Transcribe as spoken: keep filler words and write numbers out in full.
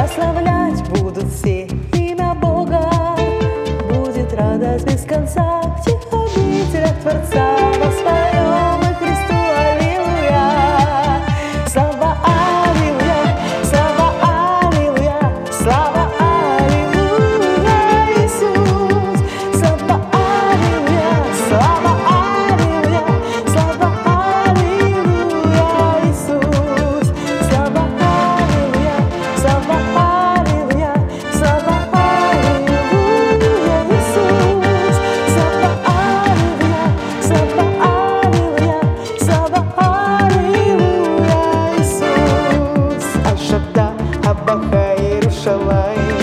прославлять будут все имя Бога. Будет радость без конца в тех обителях Творца. Воспоем мы Христу, аллилуйя. Слава, аллилуйя, слава, аллилуйя, слава, аллилуйя, Иисус. Слава, аллилуйя, слава, аллилуйя, слава, аллилуйя, Иисус. Слава, аллилуйя, слава, аллилуйя, слава, аллилуйя, Иисус. Слава, аллилуйя, слава, аллилуйя, слава, аллилуйя, Иисус. Аш-Шада, Абаха, Иерушалаим.